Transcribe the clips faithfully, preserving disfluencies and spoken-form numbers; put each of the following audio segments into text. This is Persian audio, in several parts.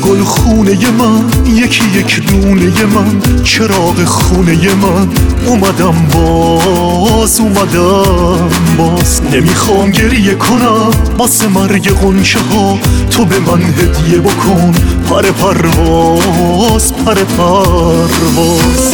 گل خونه من، یکی یک دونه من، چراغ خونه من. اومدم باز اومدم باز، نمیخوام گریه کنم واسه مرگ غنچه ها. تو به من هدیه بکن پر پرواز پر پرواز.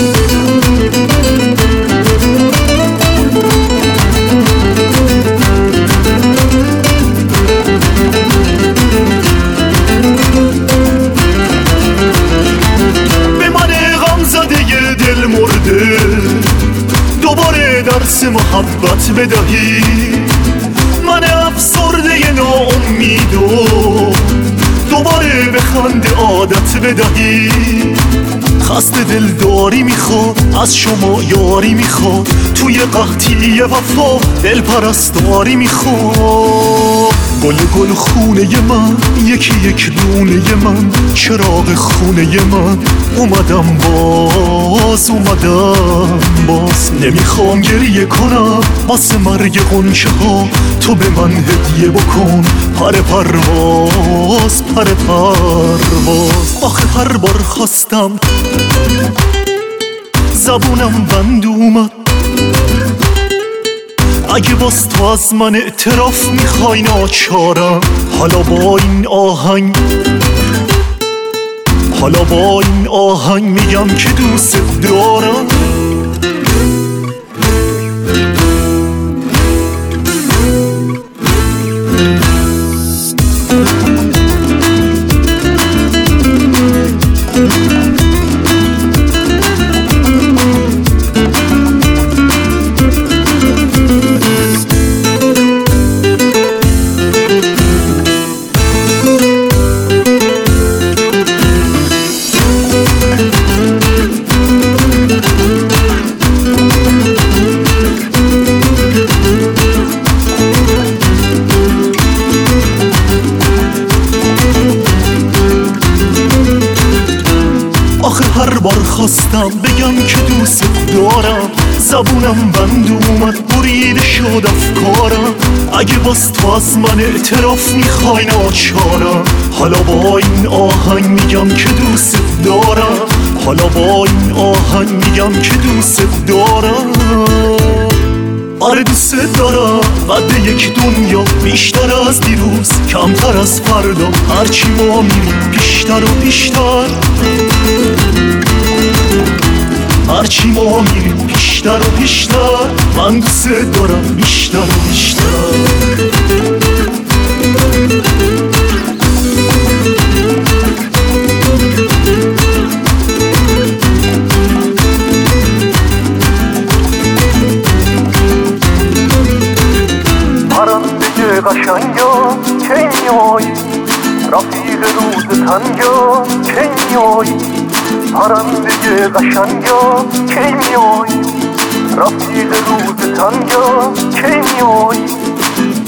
دل مرده دوباره درس محبت بدهی، من افسرده ناامیدو دوباره به خنده عادت بدهی. خسته دل داری میخواد از شما یاری میخواد، توی قحطی وفا دل پرستاری میخواد. گل گل خونه من، یکی یک دونه من، چراغ خونه من. اومدم باز اومدم باز، نمیخوام گریه کنم واسه مرگ غنچه ها. تو به من هدیه بکن پر پرواز پر پرواز. آخه هر بار خواستم زبونم بند اومد، اگه باز تو از من اعتراف میخوای ناچارم. حالا با این آهنگ حالا با این آهنگ میگم که دوست دارم. آخه هر بار خواستم بگم که دوست دارم، زبونم بند اومد بریده شد افکارم. اگه باز تو از من اعتراف میخوای ناچارم. حالا با این آهنگ میگم که دوست دارم، حالا با این آهنگ میگم که دوست دارم. آره دوست دارم قد یک دنیا، بیشتر از دیروز کمتر از فردا. هرچی ما میریم بیشتر و بیشتر، هرچی ما میریم بیشتر و بیشتر. من دوست دارم بیشتر و بیشتر. پرنده قشنگا کی میایی، رفیق روز تنگا کی میایی. پرنده قشنگا کی میایی، رفیق روز تنگا کی میایی.